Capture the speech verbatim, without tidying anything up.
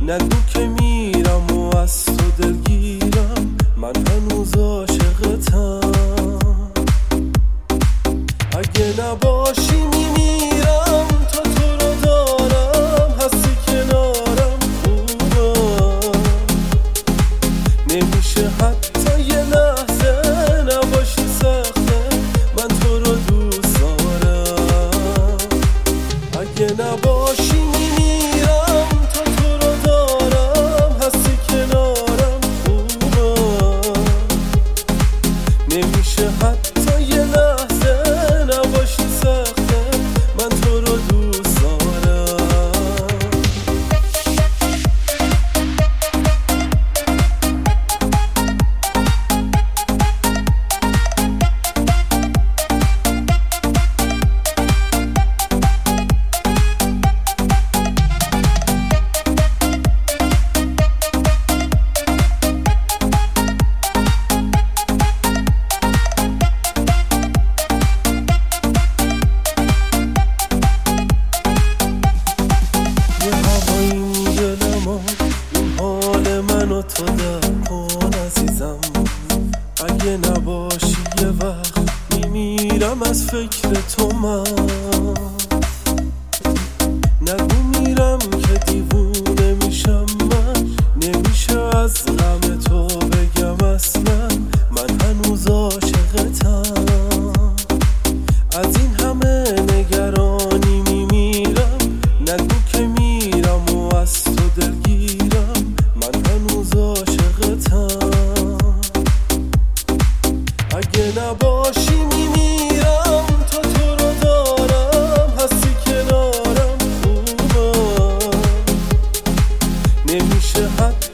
نگو که میرم و از تو دلگیرم، من هنوز عاشقتم. اگه نباشی میمیرم، تا تو رو دارم هستی کنارم خوبم. نمیشه حتی یه لحظه نباشی سخته، من تو رو دوست دارم. اگه نباشی میمیرم، تا تو رو دارم هستی کنارم خوبم. نمیشه حتی یه لحظه نباشی سخته، من تو رو دوست دارم. تو در کن عزیزم، اگه نباشی یه وقت میمیرم از فکر تو. من نگو میرم که دیوونه میشم، من نمیشه از غم تو بگم اصلا، من هنوز عاشقتم. از این همه نگرانی میمیرم، نگو که میرم و از تو دلگیرم، من هنوز عاشقتم. اگه نباشی میمیرم، تا تو رو دارم هستی کنارم خوبم. نمیشه حتی